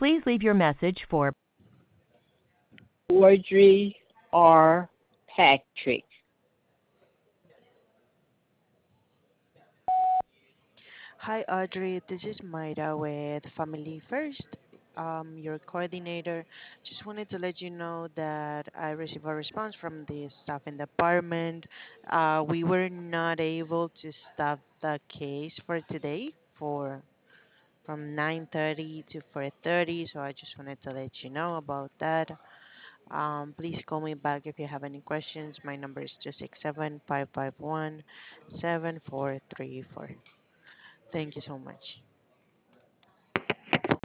Please leave your message for Audrey R. Patrick. Hi, Audrey. This is Mayra with Family First, your coordinator. Just wanted to let you know that I received a response from the staffing department. We were not able to staff the case for today for from 9:30 to 4:30, so I just wanted to let you know about that. Please call me back if you have any questions. My number is 267 551 7434. Thank you so much.